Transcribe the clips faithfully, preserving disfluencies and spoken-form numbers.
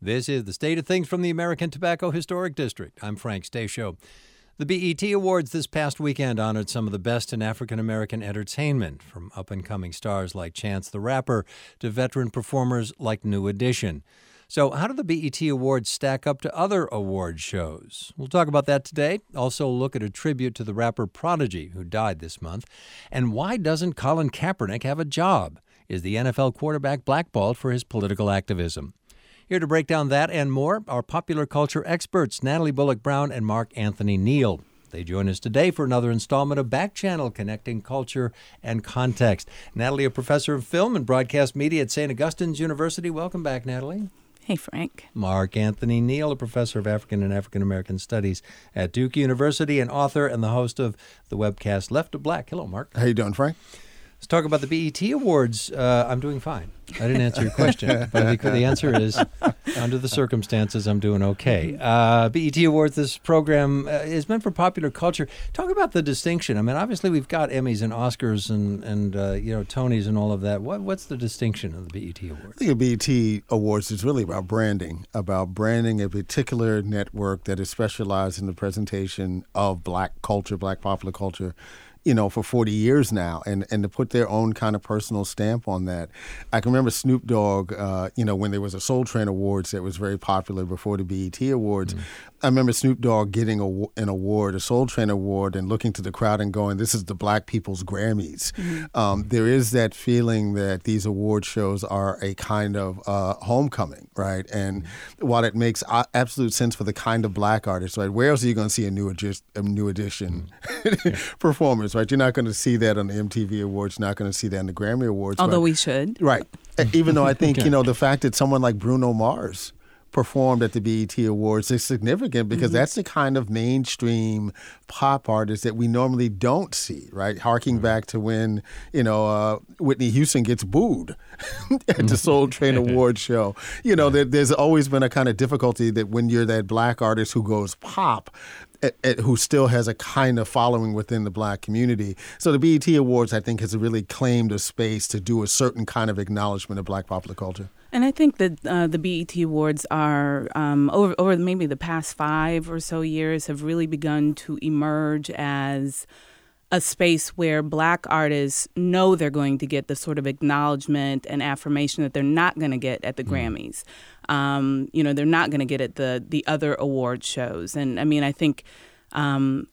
This is the State of Things from the American Tobacco Historic District. I'm Frank Stasio. The B E T Awards this past weekend honored some of the best in African-American entertainment, from up-and-coming stars like Chance the Rapper to veteran performers like New Edition. So how do the B E T Awards stack up to other award shows? We'll talk about that today. Also look at a tribute to the rapper Prodigy, who died this month. And why doesn't Colin Kaepernick have a job? Is the N F L quarterback blackballed for his political activism? Here to break down that and more are popular culture experts Natalie Bullock-Brown and Mark Anthony Neal. They join us today for another installment of Back Channel, Connecting Culture and Context. Natalie, a professor of film and broadcast media at Saint Augustine's University. Welcome back, Natalie. Hey, Frank. Mark Anthony Neal, a professor of African and African American Studies at Duke University, and author and the host of the webcast Left to Black. Hello, Mark. How you doing, Frank? Let's talk about the B E T Awards. Uh, I'm doing fine. I didn't answer your question, but the, the answer is, under the circumstances, I'm doing okay. Uh, B E T Awards, this program uh, is meant for popular culture. Talk about the distinction. I mean, obviously, we've got Emmys and Oscars and, and uh, you know, Tonys and all of that. What, what's the distinction of the B E T Awards? I think the B E T Awards is really about branding, about branding a particular network that is specialized in the presentation of black culture, black popular culture, you know, for forty years now, and, and to put their own kind of personal stamp on that. I can remember Snoop Dogg, uh, you know, when there was a Soul Train Awards that was very popular before the B E T Awards. Mm-hmm. I remember Snoop Dogg getting a, an award, a Soul Train Award, and looking to the crowd and going, this is the black people's Grammys. Mm-hmm. Um, there is that feeling that these award shows are a kind of uh, homecoming, right? And mm-hmm. while it makes absolute sense for the kind of black artists, right, where else are you going to see a new, edi- a new edition mm-hmm. performance? Right, you're not going to see that on the M T V Awards. You're not going to see that in the Grammy Awards. Although but, we should. Right. Even though I think, okay. you know, the fact that someone like Bruno Mars performed at the B E T Awards is significant because mm-hmm. that's the kind of mainstream pop artist that we normally don't see, right? Harking mm-hmm. back to when, you know, uh, Whitney Houston gets booed at the Soul Train Awards show. You know, there, there's always been a kind of difficulty that when you're that black artist who goes pop, At, at, who still has a kind of following within the black community. So the B E T Awards, I think, has really claimed a space to do a certain kind of acknowledgement of black popular culture. And I think that uh, the B E T Awards are, um, over, over maybe the past five or so years, have really begun to emerge as a space where black artists know they're going to get the sort of acknowledgement and affirmation that they're not going to get at the mm. Grammys. Um, you know, they're not going to get at the the other award shows. And I mean, I think, um,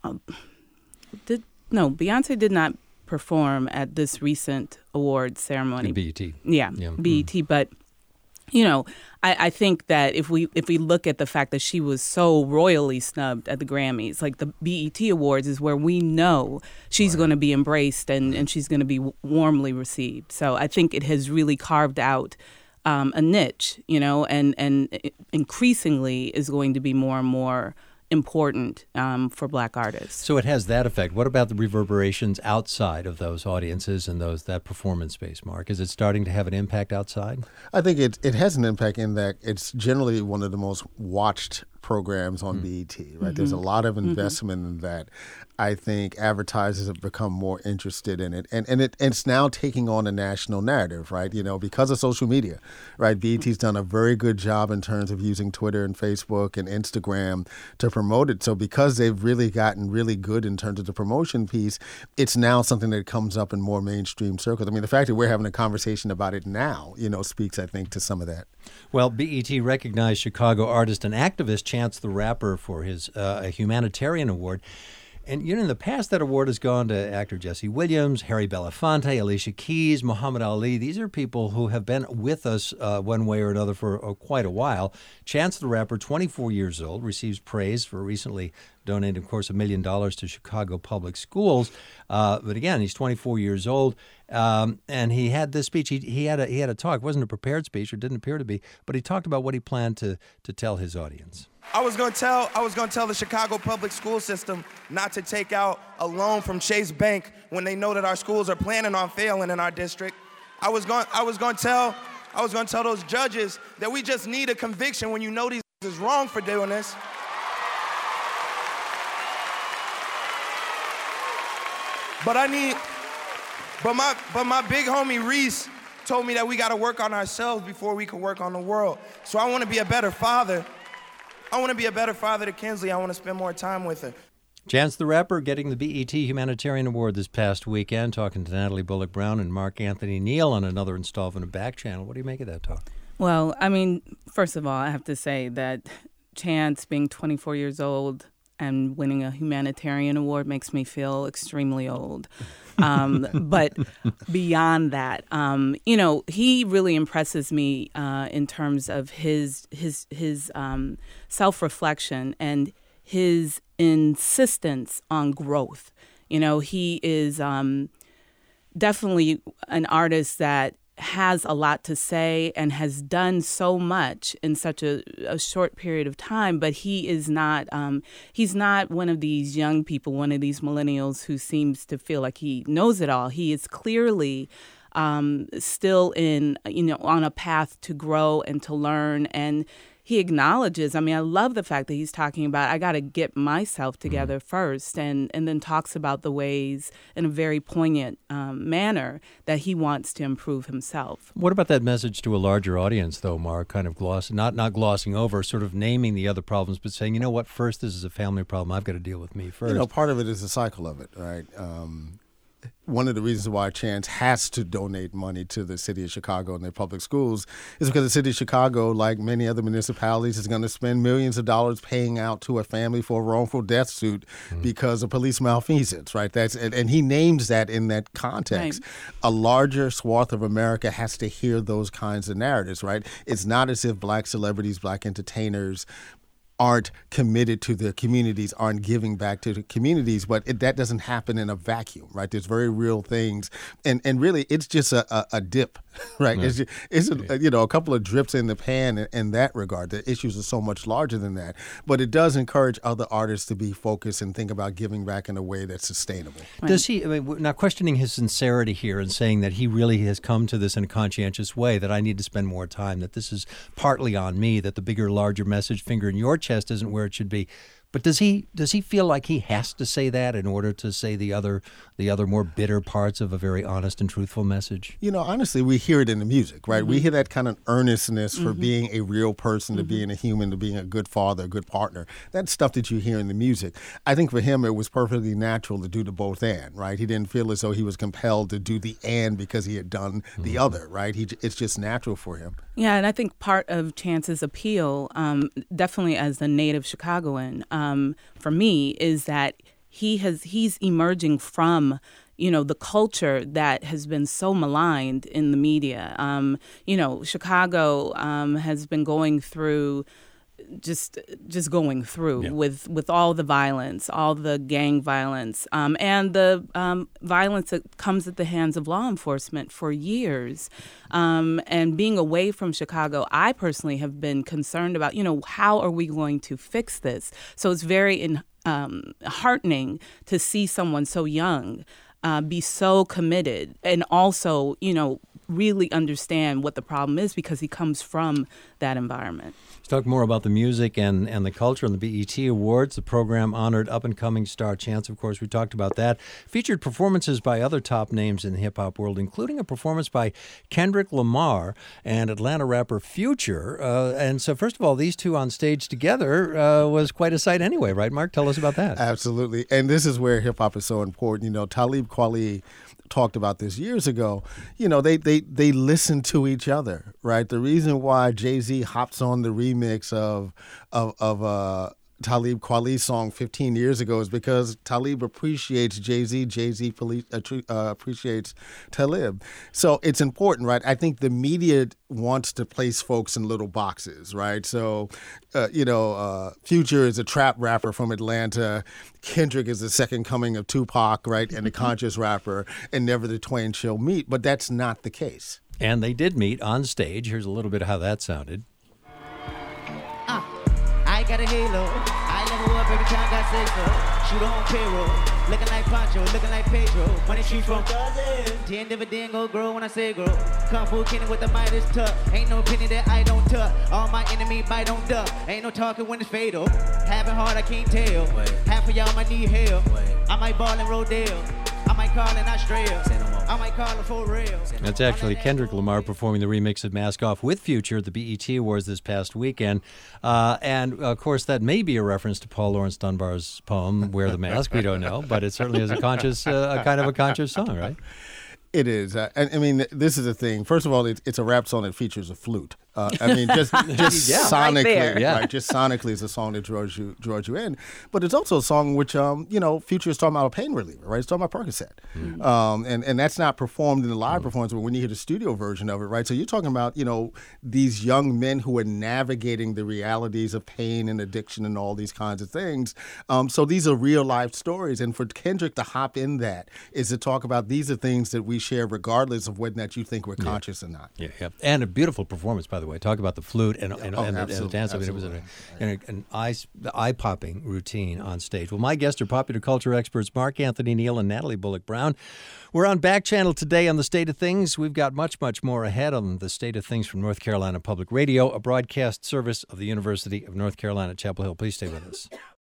did no, Beyonce did not perform at this recent awards ceremony. The B E T. Yeah, yeah. B E T. Mm. But, you know, I, I think that if we if we look at the fact that she was so royally snubbed at the Grammys, like the B E T Awards is where we know she's right. going to be embraced and, and she's going to be w- warmly received. So I think it has really carved out Um, a niche, you know, and, and increasingly is going to be more and more important um, for black artists. So it has that effect. What about the reverberations outside of those audiences and those that performance space, Mark? Is it starting to have an impact outside? I think it, it has an impact in that it's generally one of the most watched programs on mm. B E T, right? Mm-hmm. There's a lot of investment mm-hmm. in that. I think advertisers have become more interested in it. And and it, it's now taking on a national narrative, right? You know, because of social media, right? B E T's done a very good job in terms of using Twitter and Facebook and Instagram to promote it. So because they've really gotten really good in terms of the promotion piece, it's now something that comes up in more mainstream circles. I mean, the fact that we're having a conversation about it now, you know, speaks, I think, to some of that. Well, B E T recognized Chicago artist and activist Chance the Rapper for his uh, humanitarian award. And, you know, in the past, that award has gone to actor Jesse Williams, Harry Belafonte, Alicia Keys, Muhammad Ali. These are people who have been with us uh, one way or another for uh, quite a while. Chance the Rapper, twenty-four years old, receives praise for recently donating, of course, a million dollars to Chicago public schools. Uh, but again, he's twenty-four years old. Um, and he had this speech. He, he had a he had a talk. It wasn't a prepared speech, or didn't appear to be, but he talked about what he planned to to tell his audience. I was going to tell I was going to tell the Chicago public school system not to take out a loan from Chase Bank when they know that our schools are planning on failing in our district. I was going I was going to tell I was going to tell those judges that we just need a conviction when you know these is wrong for doing this. But I need But my but my big homie Reese told me that we gotta work on ourselves before we can work on the world. So I wanna be a better father. I wanna be a better father to Kinsley. I wanna spend more time with her. Chance the Rapper getting the B E T Humanitarian Award this past weekend, talking to Natalie Bullock Brown and Mark Anthony Neal on another installment of Back Channel. What do you make of that talk? Well, I mean, first of all, I have to say that Chance being twenty-four years old and winning a humanitarian award makes me feel extremely old. Um, but beyond that, um, you know, he really impresses me uh, in terms of his his his um, self-reflection and his insistence on growth. You know, he is um, definitely an artist that has a lot to say and has done so much in such a, a short period of time, but he is not, um, he's not one of these young people, one of these millennials who seems to feel like he knows it all. He is clearly um, still in, you know, on a path to grow and to learn, and he acknowledges, I mean, I love the fact that he's talking about, I got to get myself together mm-hmm. first, and, and then talks about the ways in a very poignant um, manner that he wants to improve himself. What about that message to a larger audience, though, Mark, kind of gloss, not, not glossing over, sort of naming the other problems, but saying, you know what, first, this is a family problem. I've got to deal with me first. You know, part of it is the cycle of it, right? Um, One of the reasons why Chance has to donate money to the city of Chicago and their public schools is because the city of Chicago, like many other municipalities, is going to spend millions of dollars paying out to a family for a wrongful death suit mm-hmm. because of police malfeasance, right? That's and, and he names that in that context. Right. A larger swath of America has to hear those kinds of narratives, right? It's not as if black celebrities, black entertainers aren't committed to their communities, aren't giving back to the communities, but it, that doesn't happen in a vacuum, right? There's very real things, and and really, it's just a, a, a dip, right? Yeah. It's, just, it's a, you know, a couple of drips in the pan in, in that regard. The issues are so much larger than that, but it does encourage other artists to be focused and think about giving back in a way that's sustainable. Right. Does he, I mean, we're not questioning his sincerity here and saying that he really has come to this in a conscientious way, that I need to spend more time, that this is partly on me, that the bigger, larger message, finger in your chest, isn't where it should be. But does he does he feel like he has to say that in order to say the other the other more bitter parts of a very honest and truthful message? You know, honestly, we hear it in the music, right? Mm-hmm. We hear that kind of earnestness for mm-hmm. being a real person, to mm-hmm. being a human, to being a good father, a good partner. That's stuff that you hear in the music. I think for him, it was perfectly natural to do the both and, right? He didn't feel as though he was compelled to do the and because he had done mm-hmm. the other, right? He, it's just natural for him. Yeah, and I think part of Chance's appeal, um, definitely as a native Chicagoan, um, for me, is that he has he's emerging from, you know, the culture that has been so maligned in the media. Um, you know, Chicago um, has been going through. Just, just going through yeah. with, with all the violence, all the gang violence, um, and the um, violence that comes at the hands of law enforcement for years. Um, and being away from Chicago, I personally have been concerned about, you know, how are we going to fix this? So it's very in, um, heartening to see someone so young uh, be so committed and also, you know, really understand what the problem is because he comes from that environment. Let's talk more about the music and, and the culture and the B E T Awards. The program honored up-and-coming star Chance, of course. We talked about that. Featured performances by other top names in the hip-hop world, including a performance by Kendrick Lamar and Atlanta rapper Future. Uh, and so, first of all, these two on stage together uh, was quite a sight anyway, right, Mark? Tell us about that. Absolutely. And this is where hip-hop is so important. You know, Talib Kweli talked about this years ago. You know, they they they listen to each other, right? The reason why Jay-Z hops on the remix of of of uh Talib Kweli's song fifteen years ago is because Talib appreciates Jay-Z, Jay-Z uh, appreciates Talib. So it's important, right? I think the media wants to place folks in little boxes, right? So, uh, you know, uh, Future is a trap rapper from Atlanta. Kendrick is the second coming of Tupac, right? And a conscious rapper, and never the twain shall meet. But that's not the case. And they did meet on stage. Here's a little bit of how that sounded. Uh, I got a halo. I level up every time I say so. Shoot on payroll. Looking like Pancho, looking like Pedro. Money tree from dozen. Ten dividend go grow when I say grow. Kung Fu Kenny with the Midas tuck. Ain't no penny that I don't tuck. All my enemy bite don't duck. Ain't no talking when it's fatal. Having hard I can't tell. Wait. Half of y'all might need help. Wait. I might ball in Rodale. I might call in Australia. I might call it for real. That's actually Kendrick Lamar performing the remix of Mask Off with Future at the B E T Awards this past weekend. Uh, and, of course, that may be a reference to Paul Laurence Dunbar's poem, Wear the Mask. We don't know, but it certainly is a conscious, uh, a kind of a conscious song, right? It is. Uh, I, I mean, this is the thing. First of all, it, it's a rap song that features a flute. Uh, I mean, just just Yeah. sonically, Right there. Yeah. right? Just sonically, it's a song that draws you draws you in. But it's also a song which, um, you know, Future is talking about a pain reliever, right? It's talking about Percocet, Mm-hmm. um, and and that's not performed in the live performance, but when you hear the studio version of it, right? So you're talking about, you know, these young men who are navigating the realities of pain and addiction and all these kinds of things. Um, so these are real life stories, and for Kendrick to hop in that is to talk about these are things that we share regardless of whether or not you think we're conscious or not. Yeah, yeah. And a beautiful performance, by the way. Talk about the flute and, and, Oh, and, the, and the absolutely, dance. I mean, it was absolutely. an, an, an eye, eye-popping routine on stage. Well, my guests are popular culture experts Mark Anthony Neal and Natalie Bullock Brown. We're on Back Channel today on The State of Things. We've got much, much more ahead on The State of Things from North Carolina Public Radio, a broadcast service of the University of North Carolina at Chapel Hill. Please stay with us.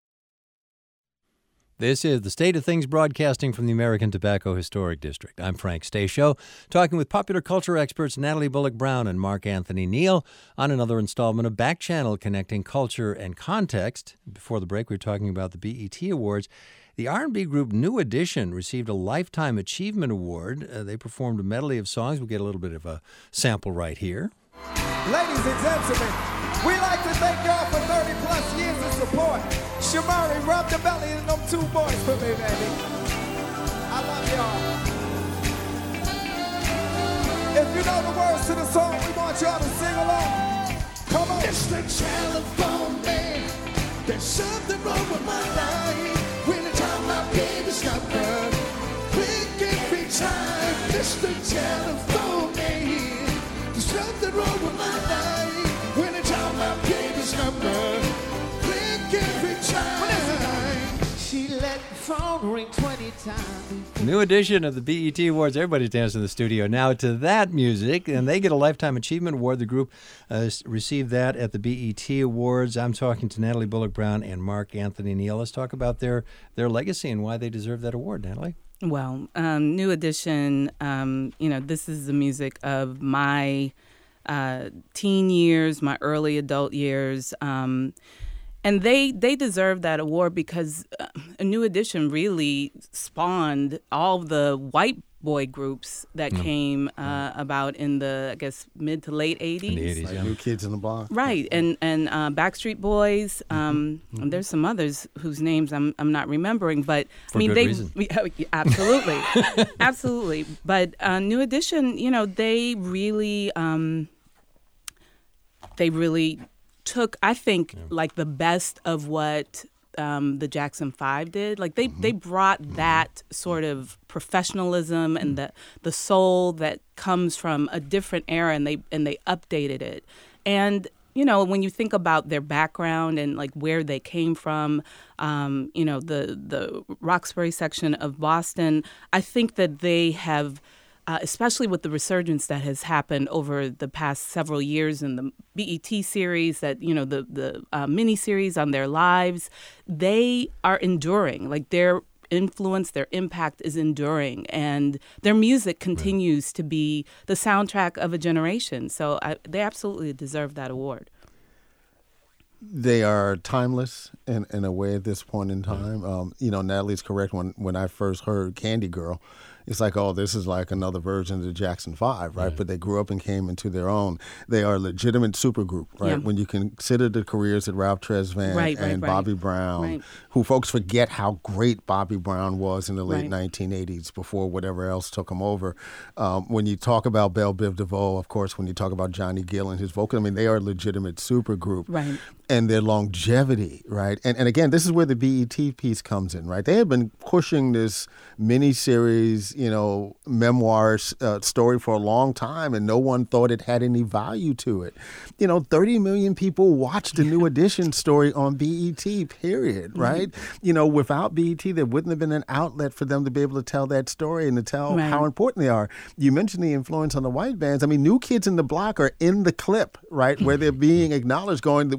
This is The State of Things broadcasting from the American Tobacco Historic District. I'm Frank Stasio, talking with popular culture experts Natalie Bullock Brown and Mark Anthony Neal on another installment of Back Channel connecting culture and context. Before the break, we were talking about the B E T Awards. The R and B group New Edition received a Lifetime Achievement Award. Uh, they performed a medley of songs. We'll get a little bit of a sample right here. Ladies and gentlemen, we like to thank y'all for thirty plus years of support. Shamari, rub the belly in them two boys for me, baby. I love y'all. If you know the words to the song, we want y'all to sing along. Come on. It's the telephone man. There's something wrong with my life. When the time my baby's not burned, click every time. It's the telephone man. There's something wrong with my life. When the time my baby's not burned, click every time. She let the phone ring twenty times. New edition of the B E T Awards. Everybody's dancing in the studio now to that music, and they get a Lifetime Achievement Award. The group uh, received that at the B E T Awards. I'm talking to Natalie Bullock Brown and Mark Anthony Neal. Let's talk about their, their legacy and why they deserve that award, Natalie. Well, um, New Edition, um, you know, this is the music of my uh, teen years, my early adult years. Um, and they they deserve that award because uh, a New Edition really spawned all the white boy groups that mm. came uh, mm. about in the, I guess, mid to late eighties. In the eighties, Like yeah. New Kids in the Block. Right, and and uh, Backstreet Boys. Um, Mm-hmm. and there's some others whose names I'm I'm not remembering, but For I mean good they reason. yeah, absolutely, absolutely. But uh, New Edition, you know, they really um, they really took, I think, yeah. like the best of what um, the Jackson Five did. Like they, mm-hmm. they brought that sort of professionalism and the the soul that comes from a different era, and they and they updated it. And you know, when you think about their background and like where they came from, um, you know, the the Roxbury section of Boston, I think that they have. Uh, especially with the resurgence that has happened over the past several years in the B E T series, that, you know, the, the uh, mini-series on their lives, they are enduring. Like, their influence, their impact is enduring, and their music continues right. to be the soundtrack of a generation. So I, they absolutely deserve that award. They are timeless in, in a way at this point in time. Um, you know, Natalie's correct. When, when I first heard Candy Girl, it's like, oh, this is like another version of the Jackson Five, right? right? But they grew up and came into their own. They are a legitimate supergroup, right? Yeah. When you consider the careers of Ralph Tresvant right, and right, Bobby right. Brown, right. who folks forget how great Bobby Brown was in the late right. nineteen eighties before whatever else took him over. Um, when you talk about Belle Biv DeVoe, of course, when you talk about Johnny Gill and his vocal, I mean, they are a legitimate supergroup. Right. And their longevity, right? And and again, this is where the B E T piece comes in, right? They have been pushing this miniseries, you know, memoir uh, story for a long time, and no one thought it had any value to it. You know, thirty million people watched the New Edition story on B E T, period, right? Mm-hmm. You know, without B E T, there wouldn't have been an outlet for them to be able to tell that story and to tell right. how important they are. You mentioned the influence on the white bands. I mean, New Kids in the Block are in the clip, right, where they're being acknowledged, going that without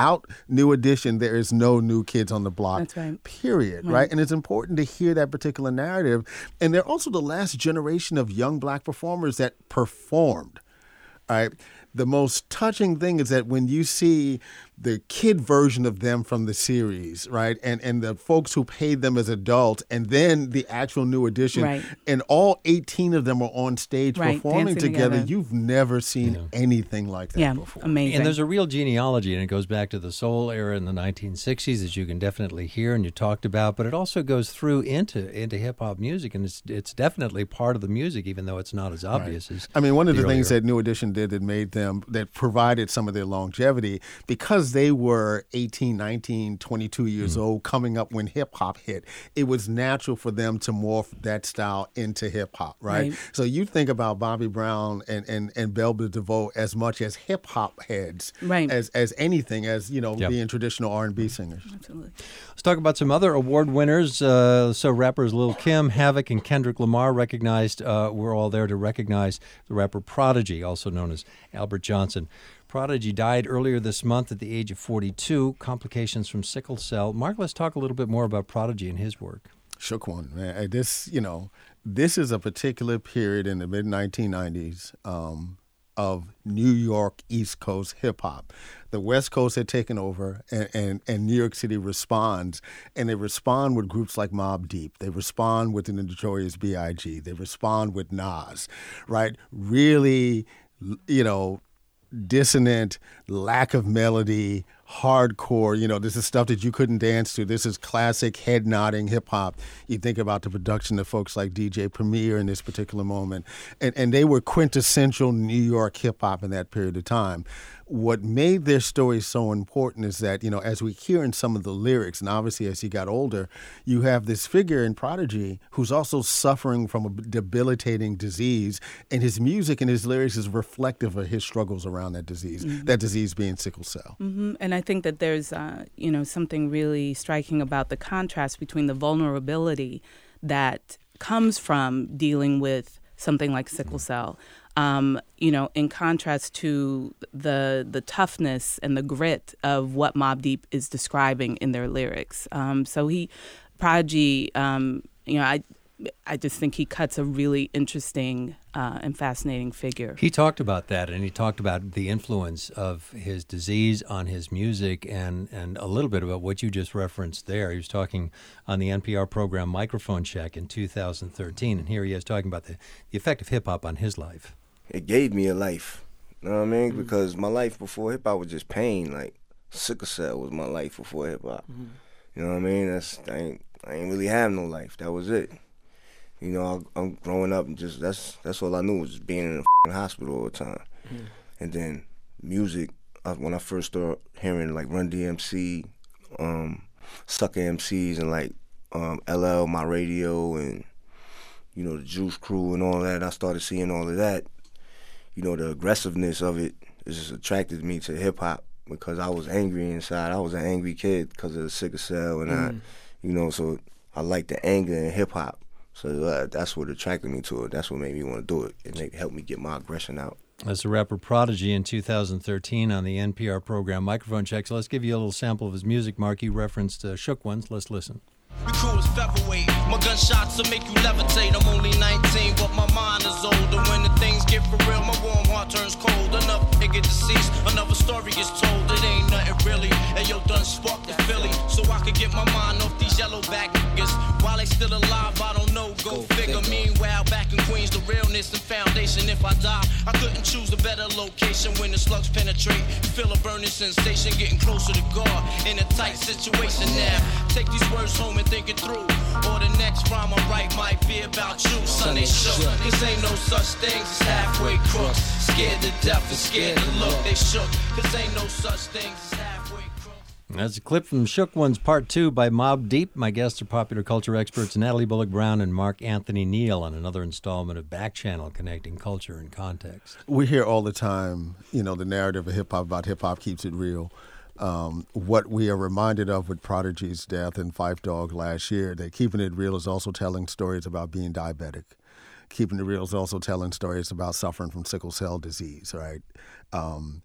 without New Edition, there is no New Kids on the Block. That's right. Period. Right. right. And it's important to hear that particular narrative. And they're also the last generation of young black performers that performed. All right. The most touching thing is that when you see the kid version of them from the series, right, and and the folks who paid them as adults, and then the actual New Edition, right. and all eighteen of them are on stage right. performing Dancing together, together. You've never seen yeah. anything like that yeah, before. Amazing. And there's a real genealogy, and it goes back to the soul era in the nineteen sixties, as you can definitely hear and you talked about, but it also goes through into into hip-hop music, and it's it's definitely part of the music, even though it's not as obvious right. as I mean, one of the, the things earlier. that New Edition did that made them, that provided some of their longevity, because they were eighteen, nineteen, twenty-two years mm. old coming up when hip-hop hit, it was natural for them to morph that style into hip-hop, right? right. So you think about Bobby Brown and, and, and Belle Biv DeVoe as much as hip-hop heads right. as, as anything, as, you know, yep. being traditional R and B singers. Absolutely. Let's talk about some other award winners. Uh, so rappers Lil' Kim, Havoc, and Kendrick Lamar recognized, uh, we're all there to recognize the rapper Prodigy, also known as Albert Johnson. Prodigy died earlier this month at the age of forty-two, complications from sickle cell. Mark, let's talk a little bit more about Prodigy and his work. Shook one, man. This, you know, this is a particular period in the mid nineteen nineties um, of New York East Coast hip hop. The West Coast had taken over, and, and, and New York City responds, and they respond with groups like Mobb Deep. They respond with the Notorious B I G They respond with Nas, right? Really, you know, dissonant, lack of melody, hardcore. You know, this is stuff that you couldn't dance to. This is classic head-nodding hip-hop. You think about the production of folks like D J Premier in this particular moment. And, and they were quintessential New York hip-hop in that period of time. What made their story so important is that, you know, as we hear in some of the lyrics, and obviously as he got older, you have this figure in Prodigy who's also suffering from a debilitating disease, and his music and his lyrics is reflective of his struggles around that disease, mm-hmm. that disease being sickle cell. Mm-hmm. And I think that there's, uh, you know, something really striking about the contrast between the vulnerability that comes from dealing with something like sickle cell. Um, you know, in contrast to the the toughness and the grit of what Mobb Deep is describing in their lyrics. Um, so he, Prodigy, um, you know, I I just think he cuts a really interesting uh, and fascinating figure. He talked about that, and he talked about the influence of his disease on his music, and, and a little bit about what you just referenced there. He was talking on the N P R program Microphone Check in two thousand thirteen, and here he is talking about the, the effect of hip-hop on his life. It gave me a life, you know what I mean? Mm-hmm. Because my life before hip-hop was just pain. Like, sickle cell was my life before hip-hop. Mm-hmm. You know what I mean? That's I ain't, I ain't really have no life. That was it. You know, I, I'm growing up and just, that's that's all I knew was just being in a f***ing hospital all the time. Mm-hmm. And then music, uh, when I first started hearing, like, Run D M C, um, Sucker M Cs, and, like, um, L L, My Radio, and, you know, the Juice Crew and all that, I started seeing all of that. You know, the aggressiveness of it, it just attracted me to hip-hop because I was angry inside. I was an angry kid because of the sickle cell, and mm. I, you know, so I liked the anger in hip-hop. So uh, that's what attracted me to it. That's what made me want to do it. It made, helped me get my aggression out. That's the rapper Prodigy in two thousand thirteen on the N P R program Microphone Check. So let's give you a little sample of his music. Mark, you referenced uh, Shook Ones. Let's listen. We crew is featherweight. My gunshots will make you levitate. I'm only nineteen, but my mind is older. When the things get for real, my warm heart turns cold. Another nigga deceased, another story gets told. It ain't nothing really. And yo, done sparked the Philly, so I could get my mind off these yellow back niggas. While they still alive, I don't know. Go, Go figure. figure. Meanwhile, back in Queens, the realness and foundation. If I die, I couldn't choose a better location. When the slugs penetrate, feel a burning sensation, getting closer to God in a tight situation now. Take these words home and think it through, or the next rhyme I write might be about you. Son, they shook, cause ain't no such things as halfway crooks. Scared to death and scared to look. They shook, cause ain't no such things as halfway crooks. That's a clip from Shook Ones Part two by Mobb Deep. My guests are popular culture experts Natalie Bullock Brown and Mark Anthony Neal on another installment of Back Channel, connecting culture and context. We hear all the time, you know, the narrative of hip-hop about hip-hop keeps it real. Um, what we are reminded of with Prodigy's death and Phife Dawg last year, that keeping it real is also telling stories about being diabetic. Keeping it real is also telling stories about suffering from sickle cell disease, right? Um,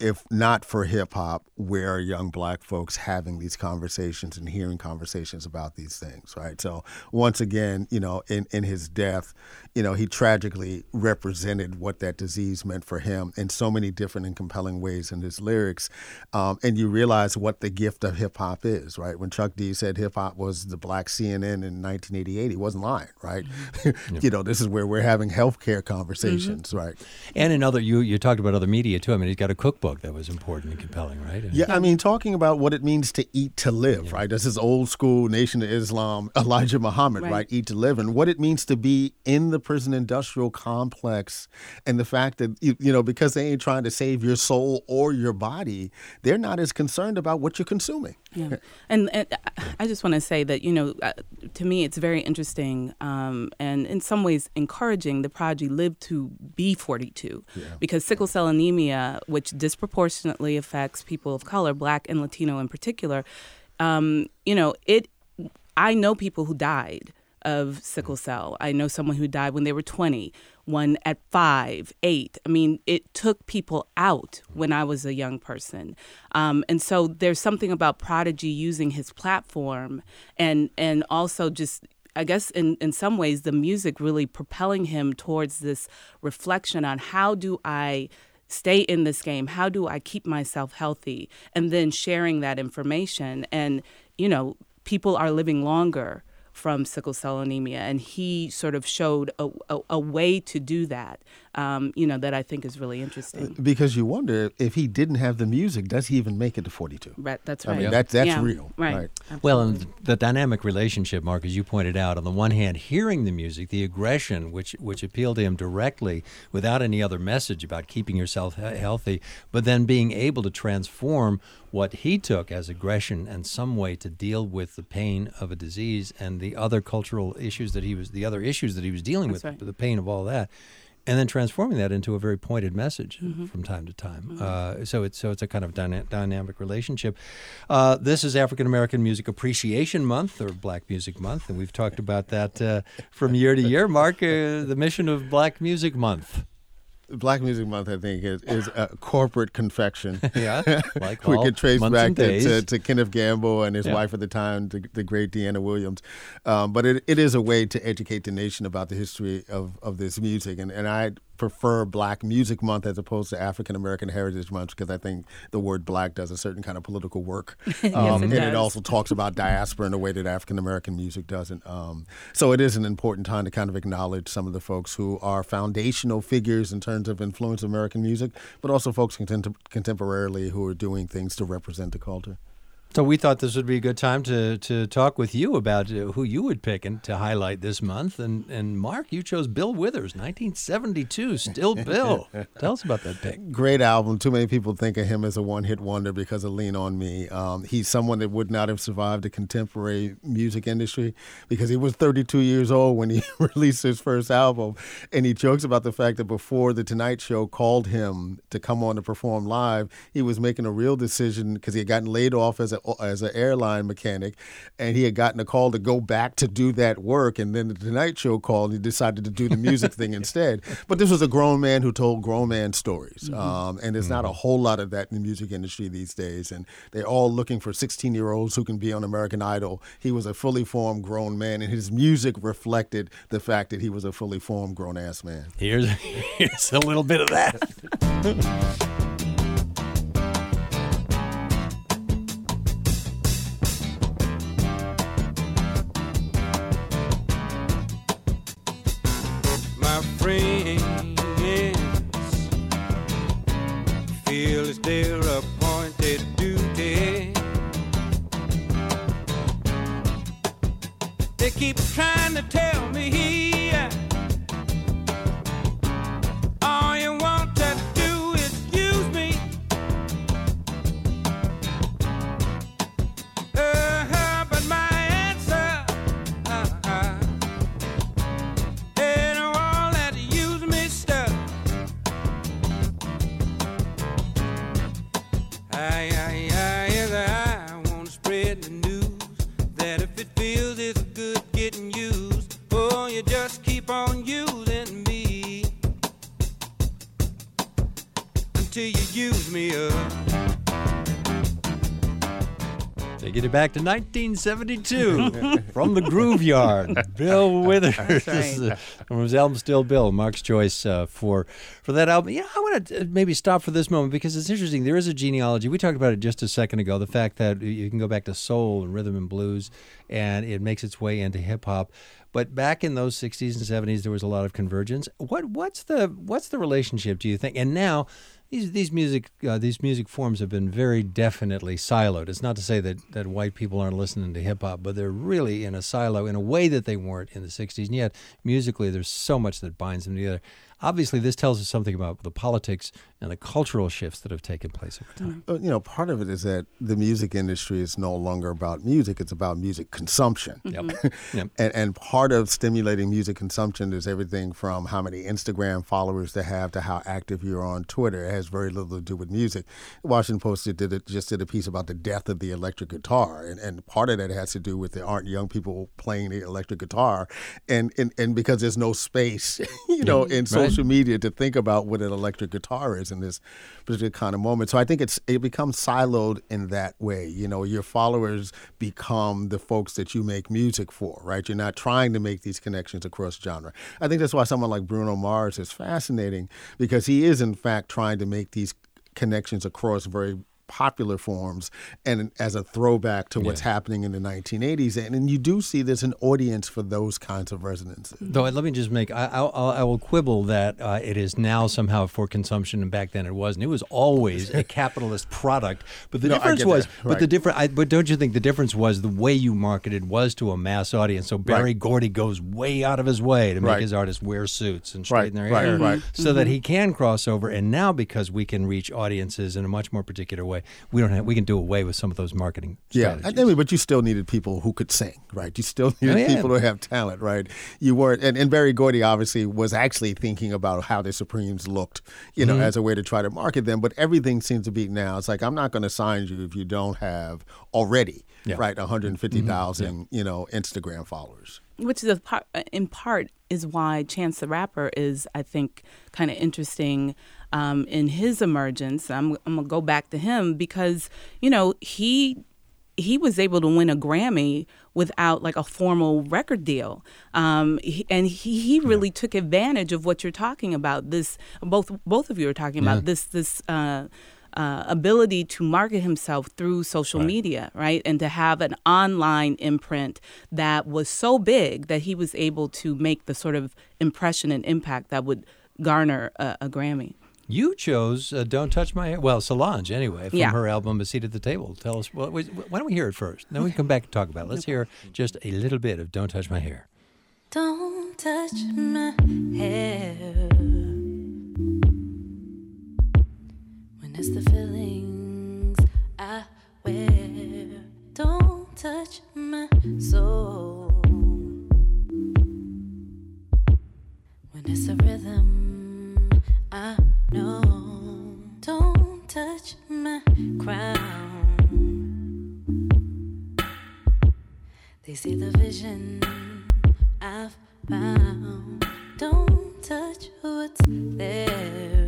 if not for hip hop, where are young black folks having these conversations and hearing conversations about these things, right? So once again, you know, in, in his death, you know, he tragically represented what that disease meant for him in so many different and compelling ways in his lyrics. Um, and you realize what the gift of hip hop is, right? When Chuck D said hip hop was the black C N N in nineteen eighty-eight, he wasn't lying, right? Mm-hmm. You know, this is where we're having healthcare conversations, mm-hmm. right? And in other, you you talked about other media too. I mean, he's got a cookbook that was important and compelling, right? Yeah, I mean, talking about what it means to eat to live, yeah. right? This is old school Nation of Islam, Elijah Muhammad, right. right? Eat to live, and what it means to be in the prison industrial complex, and the fact that, you, you know, because they ain't trying to save your soul or your body, they're not as concerned about what you're consuming. Yeah, and, and I just want to say that, you know, uh, to me, it's very interesting um, and in some ways encouraging the Prodigy lived to be forty-two, yeah. because sickle cell anemia, which disproportionately affects people of color, Black and Latino in particular, um, you know, it. I know people who died of sickle cell. I know someone who died when they were twenty, one at five, eight. I mean, it took people out when I was a young person. Um, and so there's something about Prodigy using his platform and and also just, I guess in, in some ways, the music really propelling him towards this reflection on how do I stay in this game? How do I keep myself healthy? And then sharing that information. And, you know, people are living longer from sickle cell anemia, and he sort of showed a, a, a way to do that, um, you know, that I think is really interesting. Because you wonder, if he didn't have the music, does he even make it to forty-two? Right, that's right. I mean, that, that's yeah. real. Right. right. Well, and the dynamic relationship, Mark, as you pointed out, on the one hand, hearing the music, the aggression, which which appealed to him directly without any other message about keeping yourself he- healthy, but then being able to transform what he took as aggression and some way to deal with the pain of a disease and the other cultural issues that he was, the other issues that he was dealing That's with, right. the pain of all that, and then transforming that into a very pointed message mm-hmm. from time to time. Mm-hmm. Uh, so it's so it's a kind of dyna- dynamic relationship. Uh, this is African American Music Appreciation Month, or Black Music Month, and we've talked about that uh, from year to year. Mark, uh, the mission of Black Music Month. Black Music Month, I think, is, is a corporate confection. Yeah, like we all could trace months back and to, days. to, to Kenneth Gamble and his Yeah. wife at the time, the, the great Deanna Williams. Um, but it, it is a way to educate the nation about the history of, of this music. And, and I prefer Black Music Month as opposed to African American Heritage Month, because I think the word black does a certain kind of political work. Yes, um, it and does. it also talks about diaspora in a way that African American music doesn't. Um, so it is an important time to kind of acknowledge some of the folks who are foundational figures in terms of influence of American music, but also folks contem- contemporarily who are doing things to represent the culture. So we thought this would be a good time to to talk with you about uh, who you would pick and to highlight this month. And and Mark, you chose Bill Withers, nineteen seventy-two, Still Bill. Tell us about that pick. Great album. Too many people think of him as a one-hit wonder because of Lean On Me. Um, he's someone that would not have survived the contemporary music industry because he was thirty-two years old when he released his first album. And he jokes about the fact that before The Tonight Show called him to come on to perform live, he was making a real decision because he had gotten laid off as a as an airline mechanic, and he had gotten a call to go back to do that work, and then the Tonight Show called, and he decided to do the music thing instead. But this was a grown man who told grown man stories, mm-hmm. um, and there's mm-hmm. not a whole lot of that in the music industry these days, and they're all looking for sixteen-year-olds who can be on American Idol. He was a fully formed grown man, and his music reflected the fact that he was a fully formed grown-ass man. Here's, here's a little bit of that. Feel it's their appointed duty. They keep trying to tell me all you want to do is use me. Uh-huh, but my answer uh-huh, ain't all that use me stuff. I, I, I, yes, I want to spread the news that if it feels it's good getting used, oh, you just Taking it back to nineteen seventy-two from the Groove Yard, Bill Withers. That's right. This is, uh, from his album Still Bill, Mark's choice uh, for for that album. Yeah, I want to maybe stop for this moment because it's interesting. There is a genealogy. We talked about it just a second ago, the fact that you can go back to soul and rhythm and blues, and it makes its way into hip-hop. But back in those sixties and seventies, there was a lot of convergence. What what's the what's the relationship, do you think? And now these these music uh, these music forms have been very definitely siloed. It's not to say that, that white people aren't listening to hip hop, but they're really in a silo in a way that they weren't in the sixties. And yet musically, there's so much that binds them together. Obviously, this tells us something about the politics and the cultural shifts that have taken place over time. Uh, you know, part of it is that the music industry is no longer about music. It's about music consumption. Yep. Yep. and, and part of stimulating music consumption is everything from how many Instagram followers they have to how active you're on Twitter. It has very little to do with music. Washington Post did it, just did a piece about the death of the electric guitar. And, and part of that has to do with there aren't young people playing the electric guitar. And, and, and because there's no space, you know, in social Right. media to think about what an electric guitar is in this particular kind of moment. So I think it's it becomes siloed in that way. You know, your followers become the folks that you make music for, right? You're not trying to make these connections across genre. I think that's why someone like Bruno Mars is fascinating, because he is in fact trying to make these connections across very popular forms and as a throwback to what's Yeah. happening in the nineteen eighties. And, and you do see there's an audience for those kinds of resonances. Though let me just make, I, I'll, I will quibble that uh, it is now somehow for consumption, and back then it wasn't. It was always a capitalist product. But the No, I difference get was, that. but the Right. different, I, but don't you think the difference was the way you marketed was to a mass audience? So Barry Right. Gordy goes way out of his way to make Right. his artists wear suits and Right, straighten their right, hair, right. so that he can cross over. And now, because we can reach audiences in a much more particular way, we don't have, we can do away with some of those marketing Yeah, strategies. I mean, but you still needed people who could sing, right? You still needed Oh, yeah. people who have talent, right? You weren't, and, and Barry Gordy obviously was actually thinking about how the Supremes looked, you know, Mhm. as a way to try to market them. But everything seems to be now. It's like, I'm not going to sign you if you don't have already, Yeah. right, one hundred fifty thousand, Mhm. you know, Instagram followers. Which is a part, in part is why Chance the Rapper is, I think, kind of interesting um, in his emergence. I'm, I'm gonna go back to him because you know he he was able to win a Grammy without like a formal record deal, um, he, and he, he really took advantage of what you're talking about. This both both of you are talking Yeah. about this this. Uh, Uh, ability to market himself through social Right. media, right? And to have an online imprint that was so big that he was able to make the sort of impression and impact that would garner a, a Grammy. You chose uh, Don't Touch My Hair. Well, Solange, anyway, from Yeah. her album A Seat at the Table. Tell us, well, why don't we hear it first? Then we can come back and talk about it. Let's hear just a little bit of Don't Touch My Hair. Don't touch my hair when it's the feelings I wear. Don't touch my soul when it's a rhythm I know. Don't touch my crown. They see the vision I've found. Don't touch what's there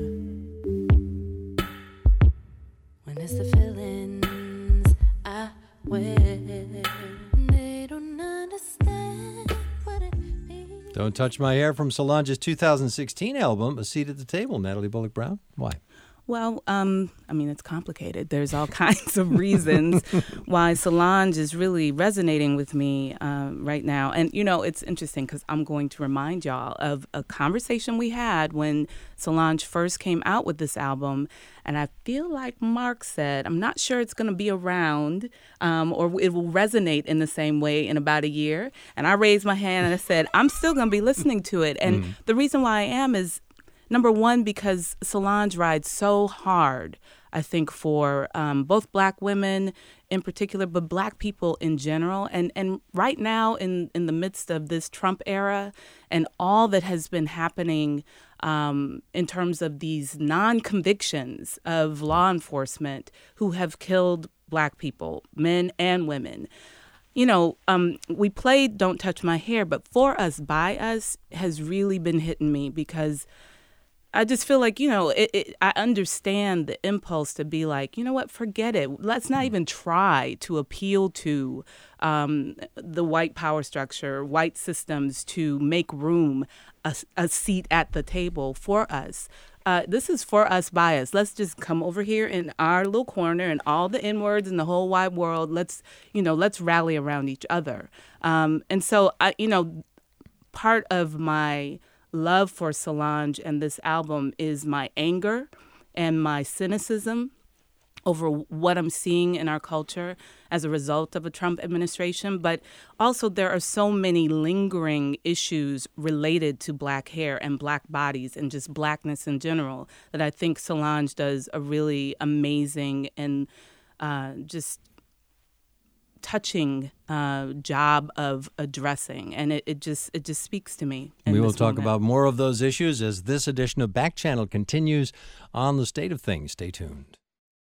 when it's the feelings I wear. They don't understand what it means. Don't Touch My Hair from Solange's two thousand sixteen album, A Seat at the Table. Natalie Bullock Brown. Why? Well, um, I mean, it's complicated. There's all kinds of reasons why Solange is really resonating with me um, right now. And, you know, it's interesting because I'm going to remind y'all of a conversation we had when Solange first came out with this album. And I feel like Mark said, I'm not sure it's going to be around um, or it will resonate in the same way in about a year. And I raised my hand and I said, I'm still going to be listening to it. And Mm. the reason why I am is, number one, because Solange rides so hard, I think, for um, both Black women in particular, but Black people in general. And and right now, in, in the midst of this Trump era and all that has been happening um, in terms of these non-convictions of law enforcement who have killed Black people, men and women. You know, um, we played Don't Touch My Hair, but For Us, By Us has really been hitting me because I just feel like, you know, it, it, I understand the impulse to be like, you know what, forget it. Let's not even try to appeal to um, the white power structure, white systems to make room, a, a seat at the table for us. Uh, this is for us, by us. Let's just come over here in our little corner and all the N-words in the whole wide world. Let's, you know, let's rally around each other. Um, and so, I, you know, part of my love for Solange and this album is my anger and my cynicism over what I'm seeing in our culture as a result of a Trump administration. But also there are so many lingering issues related to black hair and black bodies and just blackness in general that I think Solange does a really amazing and uh, just touching uh, job of addressing, and it, it just it just speaks to me. We will talk moment. about more of those issues as this edition of Back Channel continues on The State of Things. Stay tuned.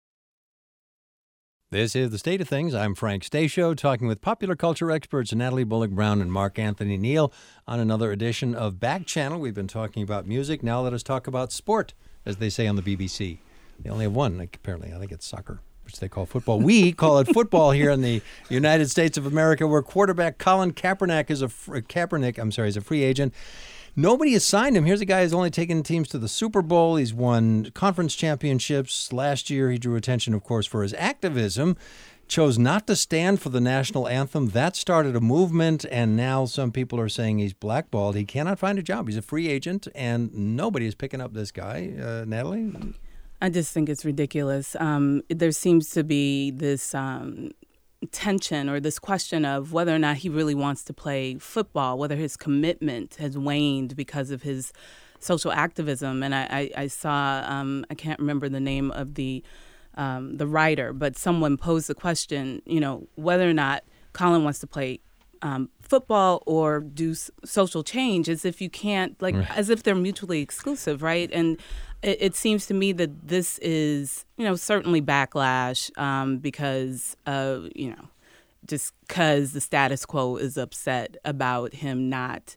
This is The State of Things. I'm Frank Stasio, talking with popular culture experts Natalie Bullock Brown and Mark Anthony Neal on another edition of Back Channel. We've been talking about music. Now let us talk about sport, as they say on the B B C. They only have one, like, apparently. I think it's soccer, which they call football. We call it football here in the United States of America, where quarterback Colin Kaepernick is a Kaepernick. I'm sorry, is a free agent. Nobody has signed him. Here's a guy who's only taken teams to the Super Bowl. He's won conference championships. Last year, he drew attention, of course, for his activism. Chose not to stand for the national anthem. That started a movement, and now some people are saying he's blackballed. He cannot find a job. He's a free agent, and nobody is picking up this guy. Uh, Natalie? I just think it's ridiculous. Um, there seems to be this um, tension or this question of whether or not he really wants to play football, whether his commitment has waned because of his social activism. And I, I, I saw, um, I can't remember the name of the um, the writer, but someone posed the question, you know, whether or not Colin wants to play um, football or do s- social change, as if you can't, like, right. as if they're mutually exclusive, right? And it, it seems to me that this is, you know, certainly backlash um, because, uh, you know, just because the status quo is upset about him not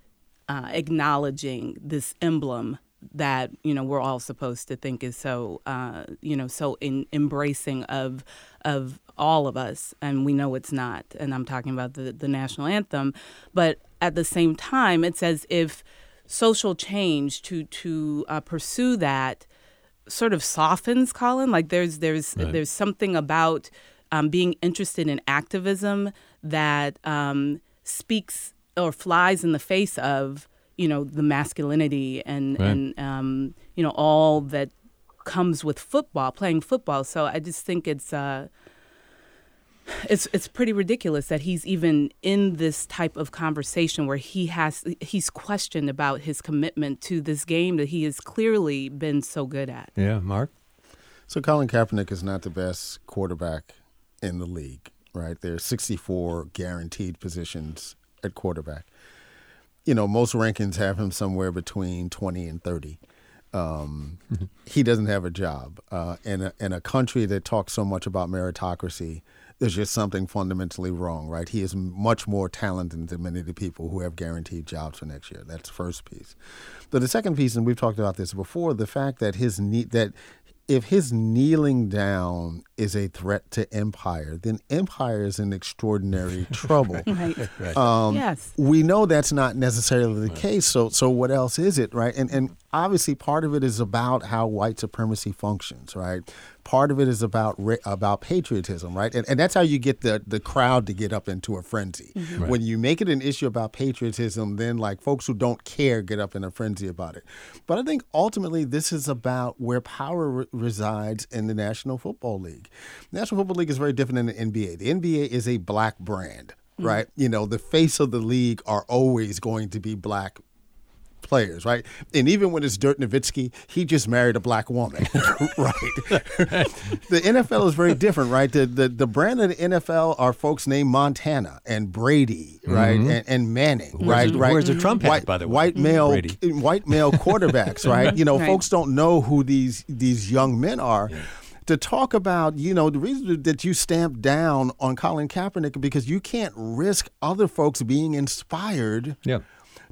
uh, acknowledging this emblem that, you know, we're all supposed to think is so, uh, you know, so in, embracing of of all of us. And we know it's not. And I'm talking about the, the national anthem. But at the same time, it's as if social change to to uh, pursue that sort of softens Colin. Like there's there's right. there's something about um, being interested in activism that um, speaks or flies in the face of, you know, the masculinity and, right. and um, you know, all that comes with football, playing football. So I just think it's uh, it's it's pretty ridiculous that he's even in this type of conversation where he has he's questioned about his commitment to this game that he has clearly been so good at. Yeah, Mark? So Colin Kaepernick is not the best quarterback in the league, right? There are sixty-four guaranteed positions at quarterback. You know, most rankings have him somewhere between twenty and thirty. Um, mm-hmm. He doesn't have a job. Uh, in, a, in a country that talks so much about meritocracy, there's just something fundamentally wrong, right? He is much more talented than many of the people who have guaranteed jobs for next year. That's the first piece. But the second piece, and we've talked about this before, the fact that his ne- that if his kneeling down is a threat to empire, then empire is in extraordinary trouble. Right. Right. Um, yes. We know that's not necessarily the right. case. So, so what else is it, right? And and obviously, part of it is about how white supremacy functions, right? Part of it is about about patriotism, right? And and that's how you get the the crowd to get up into a frenzy. Mm-hmm. Right. When you make it an issue about patriotism, then like folks who don't care get up in a frenzy about it. But I think ultimately this is about where power re- resides in the National Football League. The National Football League is very different than the N B A. The N B A is a black brand, mm-hmm. right? You know, the face of the league are always going to be black players, right? And even when it's Dirk Nowitzki, he just married a black woman, right? The N F L is very different, right? The, the the brand of the N F L are folks named Montana and Brady, right? Mm-hmm. And, and Manning, where's right? The, right? Where's the Trump hat, white, by the way? White male, Brady. white male quarterbacks, right? You know, right. folks don't know who these these young men are. Yeah. To talk about, you know, the reason that you stamped down on Colin Kaepernick because you can't risk other folks being inspired yeah.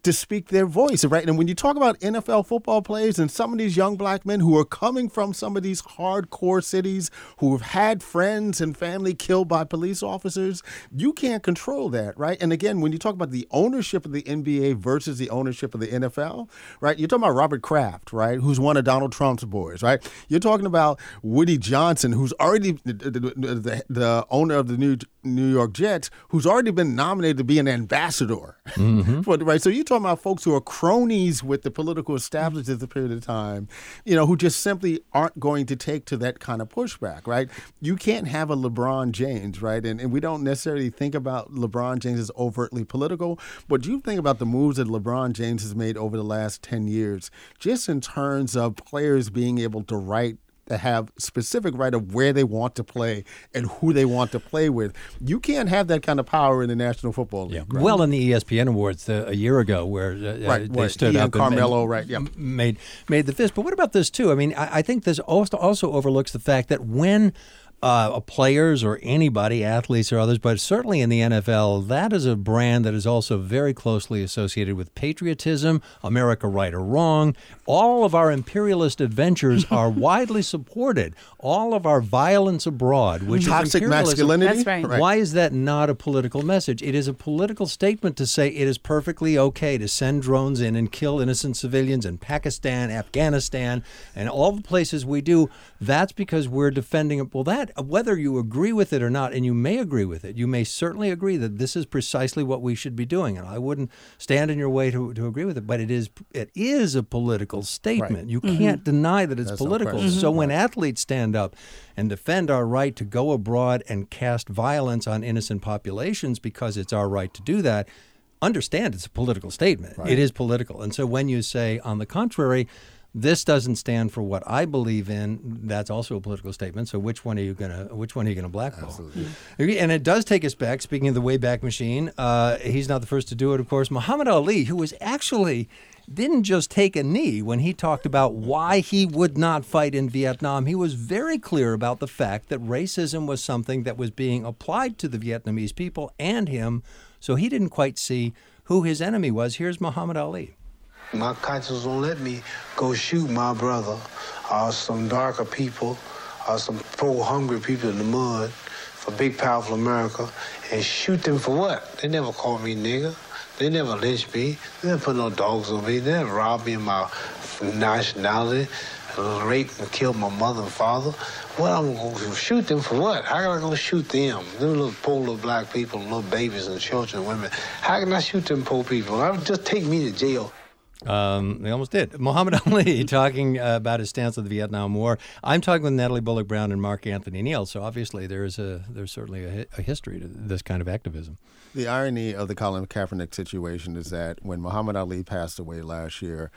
to speak their voice, right? And when you talk about N F L football players and some of these young black men who are coming from some of these hardcore cities, who have had friends and family killed by police officers, you can't control that, right? And again, when you talk about the ownership of the N B A versus the ownership of the N F L, right? You're talking about Robert Kraft, right, who's one of Donald Trump's boys, right? You're talking about Woody Johnson, who's already the, the, the, the owner of the New New York Jets, who's already been nominated to be an ambassador, mm-hmm. for, right? So you're talking about folks who are cronies with the political establishment at the period of time, you know, who just simply aren't going to take to that kind of pushback, right? You can't have a LeBron James, right? And, and we don't necessarily think about LeBron James as overtly political, but you think about the moves that LeBron James has made over the last ten years, just in terms of players being able to write to have specific right of where they want to play and who they want to play with. You can't have that kind of power in the National Football League. Yeah. Right? Well, in the E S P N Awards uh, a year ago, where uh, right, they right. stood he up and Carmelo, and made, right? Yeah, made made the fist. But what about this too? I mean, I, I think this also also overlooks the fact that when Uh, players or anybody, athletes or others, but certainly in the N F L, that is a brand that is also very closely associated with patriotism, America right or wrong. All of our imperialist adventures are widely supported. All of our violence abroad, which toxic is imperialism. masculinity. That's right. right. Why is that not a political message? It is a political statement to say it is perfectly okay to send drones in and kill innocent civilians in Pakistan, Afghanistan, and all the places we do. That's because we're defending it. Well, that whether you agree with it or not, and you may agree with it, you may certainly agree that this is precisely what we should be doing. And I wouldn't stand in your way to, to agree with it, but it is it is a political statement. Right. You Mm-hmm. can't deny that it's That's no political. question. So when athletes stand up and defend our right to go abroad and cast violence on innocent populations because it's our right to do that, understand it's a political statement. Right. It is political. And so when you say, on the contrary, this doesn't stand for what I believe in, that's also a political statement. So which one are you gonna which one are you gonna blackball? Absolutely. And it does take us back. Speaking of the Wayback Machine, uh, he's not the first to do it, of course. Muhammad Ali, who was actually didn't just take a knee when he talked about why he would not fight in Vietnam. He was very clear about the fact that racism was something that was being applied to the Vietnamese people and him. So he didn't quite see who his enemy was. Here's Muhammad Ali. My conscience won't let me go shoot my brother or some darker people or some poor, hungry people in the mud for big, powerful America and shoot them for what? They never called me nigger. They never lynched me. They never put no dogs on me. They never robbed me of my nationality, raped and killed my mother and father. What, I'm going to shoot them for what? How can I go shoot them? Them little poor little black people, little babies and children and women. How can I shoot them poor people? I would just take me to jail. Um, they almost did. Muhammad Ali talking uh, about his stance on the Vietnam War. I'm talking with Natalie Bullock Brown and Mark Anthony Neal. So obviously there's a there's certainly a, a history to this kind of activism. The irony of the Colin Kaepernick situation is that when Muhammad Ali passed away last year,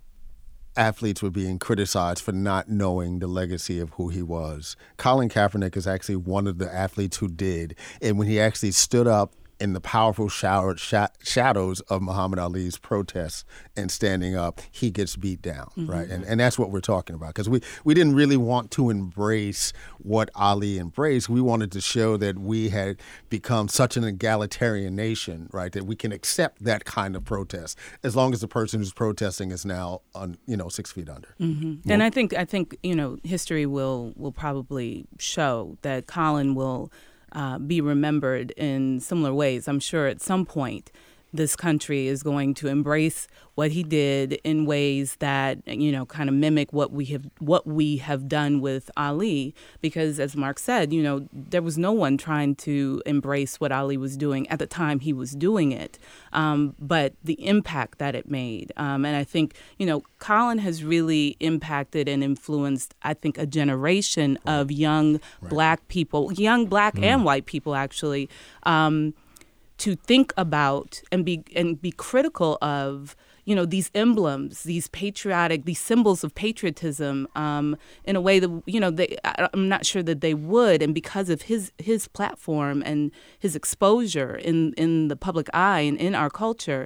athletes were being criticized for not knowing the legacy of who he was. Colin Kaepernick is actually one of the athletes who did. And when he actually stood up in the powerful shower, sh- shadows of Muhammad Ali's protests and standing up, he gets beat down, mm-hmm. right? And and that's what we're talking about, because we, we didn't really want to embrace what Ali embraced. We wanted to show that we had become such an egalitarian nation, right, that we can accept that kind of protest as long as the person who's protesting is now, on, you know, six feet under. Mm-hmm. Well, and I think I think you know history will will probably show that Colin will Uh, be remembered in similar ways. I'm sure at some point this country is going to embrace what he did in ways that, you know, kind of mimic what we have what we have done with Ali. Because as Mark said, you know, there was no one trying to embrace what Ali was doing at the time he was doing it. Um, but the impact that it made. Um, and I think, you know, Colin has really impacted and influenced, I think, a generation right. of young right. black people, young black mm. and white people, actually, um, to think about and be and be critical of, you know, these emblems, these patriotic, these symbols of patriotism, um, in a way that, you know, they, I'm not sure that they would. And because of his his platform and his exposure in, in the public eye and in our culture,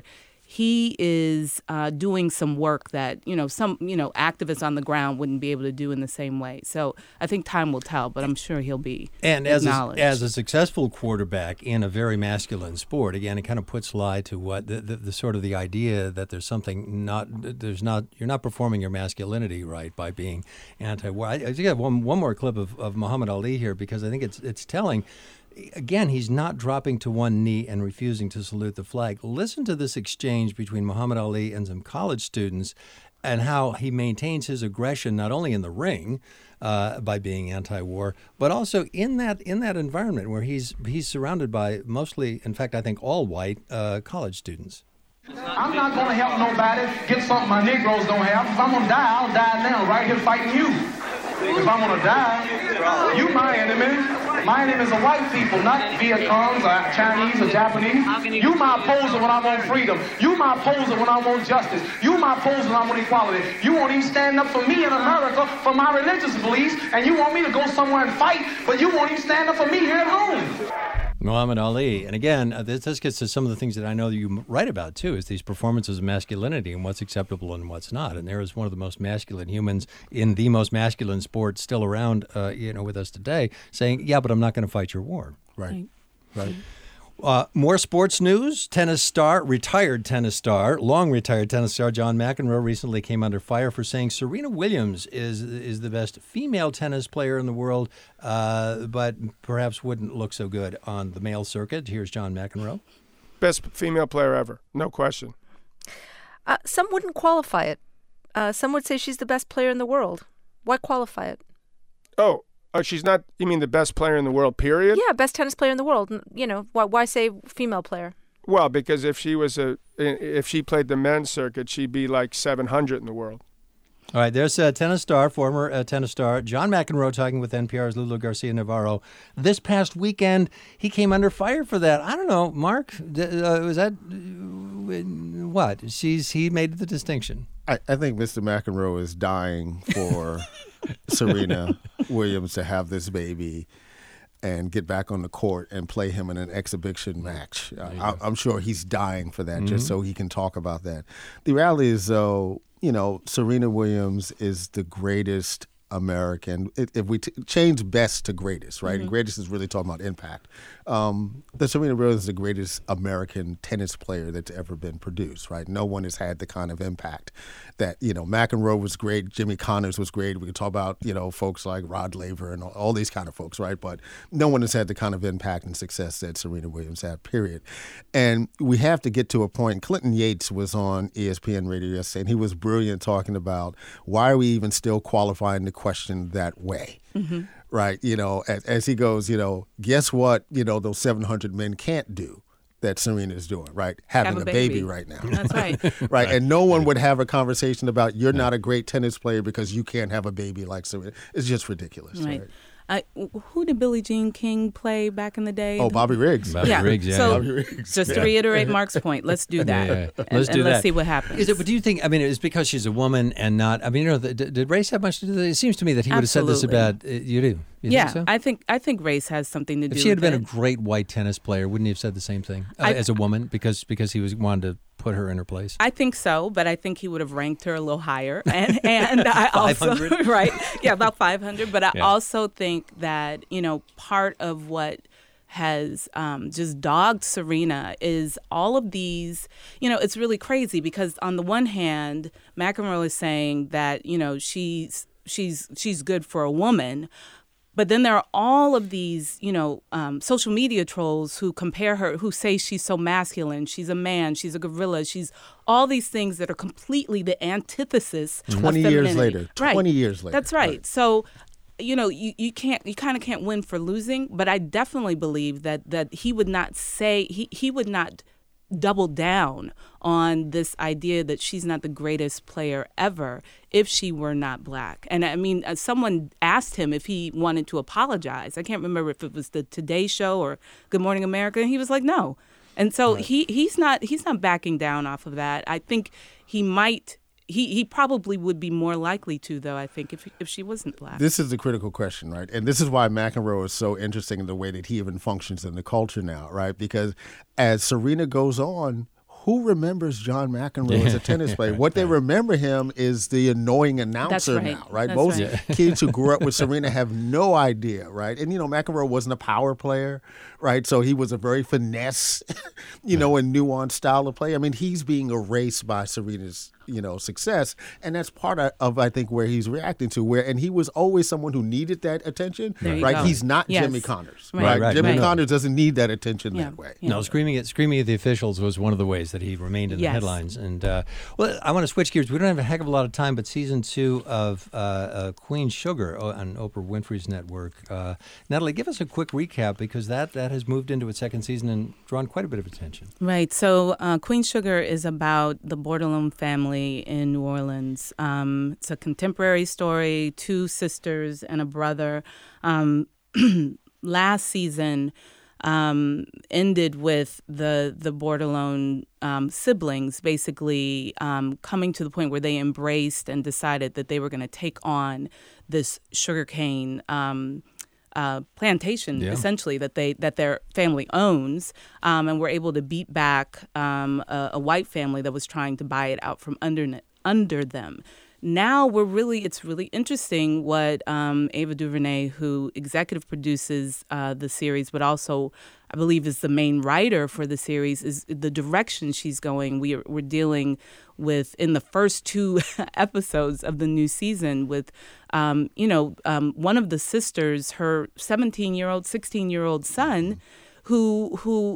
he is uh, doing some work that, you know, some, you know, activists on the ground wouldn't be able to do in the same way. So I think time will tell, but I'm sure he'll be And as a, acknowledged. as a successful quarterback in a very masculine sport, again, it kind of puts lie to what the, the, the sort of the idea that there's something not, there's not, you're not performing your masculinity right by being anti-war. I, I got one, one more clip of, of Muhammad Ali here because I think it's it's telling. Again, he's not dropping to one knee and refusing to salute the flag. Listen to this exchange between Muhammad Ali and some college students and how he maintains his aggression not only in the ring uh, by being anti-war, but also in that in that environment where he's he's surrounded by mostly, in fact, I think all white uh, college students. I'm not going to help nobody get something my Negroes don't have. If I'm going to die, I'll die now, right here fighting you. If I'm going to die, you my enemy. My enemy is the white people, not Viet Congs or Chinese or Japanese. You my opposer when I want freedom. You my opposer when I want justice. You my opposer when I want equality. You won't even stand up for me in America for my religious beliefs, and you want me to go somewhere and fight, but you won't even stand up for me here at home. Muhammad Ali. And again, uh, this, this gets to some of the things that I know that you write about, too, is these performances of masculinity and what's acceptable and what's not. And there is one of the most masculine humans in the most masculine sport still around, uh, you know, with us today, saying, yeah, but I'm not going to fight your war. Right, right. Uh, more sports news. Tennis star, retired tennis star, long retired tennis star John McEnroe recently came under fire for saying Serena Williams is is the best female tennis player in the world, uh, but perhaps wouldn't look so good on the male circuit. Here's John McEnroe. Best female player ever, no question. Uh, some wouldn't qualify it. Uh, some would say she's the best player in the world. Why qualify it? Oh. Oh, she's not, you mean the best player in the world, period? Yeah, best tennis player in the world. You know, why, why say female player? Well, because if she was a, if she played the men's circuit, she'd be like seven hundred in the world. All right, there's a tennis star, former uh, tennis star, John McEnroe talking with N P R's Lulu Garcia-Navarro. This past weekend, he came under fire for that. I don't know, Mark, uh, was that, uh, what? She's He made the distinction. I, I think Mister McEnroe is dying for Serena Williams to have this baby and get back on the court and play him in an exhibition match. I, I'm sure he's dying for that, mm-hmm. just so he can talk about that. The reality is, though, you know, Serena Williams is the greatest American. If we t- change best to greatest, right? Mm-hmm. And greatest is really talking about impact. Um, the Serena Williams is the greatest American tennis player that's ever been produced, right? No one has had the kind of impact that, you know, McEnroe was great, Jimmy Connors was great. We could talk about, you know, folks like Rod Laver and all, all these kind of folks, right? But no one has had the kind of impact and success that Serena Williams had, period. And we have to get to a point. Clinton Yates was on E S P N radio yesterday, and he was brilliant talking about why are we even still qualifying the question that way, mm-hmm. right? You know, as, as he goes, you know, guess what, you know, those seven hundred men can't do that Serena's doing, right? Having Have a, a baby. baby right now. That's right. Right, and no one would have a conversation about you're not a great tennis player because you can't have a baby like Serena. It's just ridiculous, right? right? I, who did Billie Jean King play back in the day? Oh, Bobby Riggs. Bobby yeah. Riggs, yeah. So Bobby Riggs. just to Yeah. reiterate Mark's point, let's do that. Yeah, yeah. And, Let's do and that. let's see what happens. Is it, but do you think, I mean, it's because she's a woman and not, I mean, you know, did, did race have much to do with it? It seems to me that he would have said this Absolutely. about, uh, you do? You yeah, think so? I think I think race has something to do If she had with been it. a great white tennis player, wouldn't he have said the same thing uh, I- as a woman because because he was wanted to put her in her place? I think so, but I think he would have ranked her a little higher. And and I also five hundred? right, yeah, about five hundred. But I Yeah. also think that, you know, part of what has um, just dogged Serena is all of these, you know, it's really crazy because on the one hand, McEnroe is saying that, you know, she's she's she's good for a woman. But then there are all of these, you know, um, social media trolls who compare her, who say she's so masculine, she's a man, she's a gorilla, she's all these things that are completely the antithesis of twenty years femininity. later. Right. twenty years later. That's right. Right. So, you know, you, you can't, you kind of can't win for losing. But I definitely believe that that he would not say, he, he would not double down on this idea that she's not the greatest player ever if she were not black. And I mean, uh, someone asked him if he wanted to apologize. I can't remember if it was the Today Show or Good Morning America, and he was like, no. And so Right. he he's not he's not backing down off of that. I think he might. He, he probably would be more likely to, though, I think, if if she wasn't black. This is the critical question, right? And this is why McEnroe is so interesting in the way that he even functions in the culture now, right? Because as Serena goes on, who remembers John McEnroe as a tennis player? What they remember him is the annoying announcer right. now, right? That's Most right. kids who grew up with Serena have no idea, right? And, you know, McEnroe wasn't a power player, right? So he was a very finesse, you know, and nuanced style of play. I mean, he's being erased by Serena's, you know, success. And that's part of, of, I think, where he's reacting to. Where And he was always someone who needed that attention, There you right? go. He's not Yes. Jimmy Connors, Right. right? Right, Jimmy right. Connors doesn't need that attention Yeah. that way. Yeah. No, screaming at screaming at the officials was one of the ways that he remained in the Yes. headlines. And uh, well, I want to switch gears. We don't have a heck of a lot of time, but season two of uh, uh, Queen Sugar on Oprah Winfrey's network. Uh, Natalie, give us a quick recap because that that has moved into its second season and drawn quite a bit of attention. Right. So uh, Queen Sugar is about the Bordelon family in New Orleans. Um, it's a contemporary story, two sisters and a brother. Um, last season um, ended with the the Bordelon um, siblings basically um, coming to the point where they embraced and decided that they were going to take on this sugarcane um Uh, plantation, Yeah. essentially, that they that their family owns, um, and were able to beat back um, a, a white family that was trying to buy it out from under under them. Now we're really, it's really interesting what um, Ava DuVernay, who executive produces uh, the series, but also I believe is the main writer for the series, is the direction she's going. We are, we're dealing with, in the first two episodes of the new season, with, um, you know, um, one of the sisters, her seventeen-year-old, sixteen-year-old son, who who,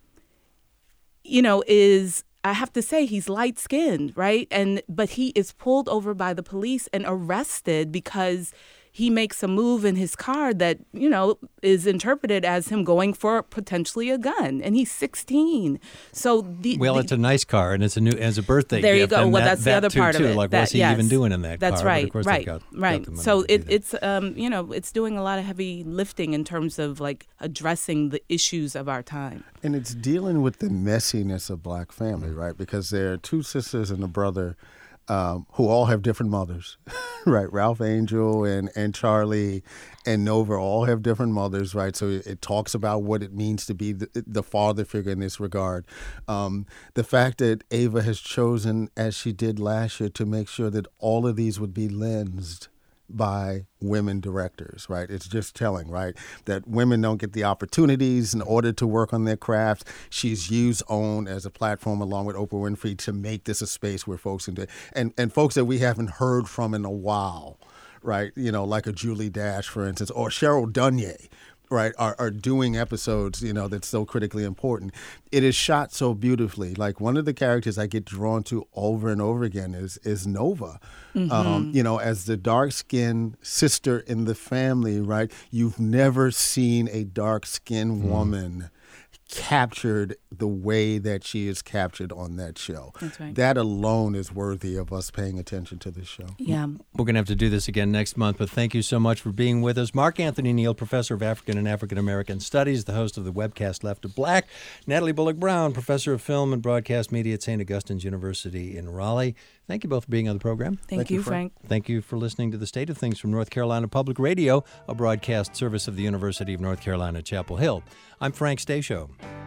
you know, is, I have to say, he's light-skinned, right? And but he is pulled over by the police and arrested because he makes a move in his car that, you know, is interpreted as him going for potentially a gun, and he's sixteen. So the Well, the, it's a nice car, and it's a new as a birthday there gift. you go. and Well, that, that's the that other too, part too. of it. Like, That- what's he yes. even doing in that That's car? right. But of course, right. they've got, right. got the money So to do it, that. it's um, you know, it's doing a lot of heavy lifting in terms of like addressing the issues of our time. And it's dealing with the messiness of black family, right? Because there are two sisters and a brother um, who all have different mothers, right? Ralph Angel and, and Charlie and Nova all have different mothers, right? So it, it talks about what it means to be the, the father figure in this regard. Um, the fact that Ava has chosen, as she did last year, to make sure that all of these would be lensed by women directors, right? It's just telling, right, that women don't get the opportunities in order to work on their crafts. She's used OWN as a platform along with Oprah Winfrey to make this a space where folks can do, and, and folks that we haven't heard from in a while, right? You know, like a Julie Dash, for instance, or Cheryl Dunye, right, are, are doing episodes, you know, that's so critically important. It is shot so beautifully. Like, one of the characters I get drawn to over and over again is is Nova, Mm-hmm. um, you know, as the dark-skinned sister in the family, right? You've never seen a dark-skinned Mm. woman captured the way that she is captured on that show. That's right. That alone is worthy of us paying attention to this show. Yeah. We're going to have to do this again next month, but thank you so much for being with us. Mark Anthony Neal, Professor of African and African American Studies, the host of the webcast Left of Black. Natalie Bullock Brown, Professor of Film and Broadcast Media at Saint Augustine's University in Raleigh. Thank you both for being on the program. Thank, Thank you, Frank. Frank. Thank you for listening to The State of Things from North Carolina Public Radio, a broadcast service of the University of North Carolina, Chapel Hill. I'm Frank Stashow.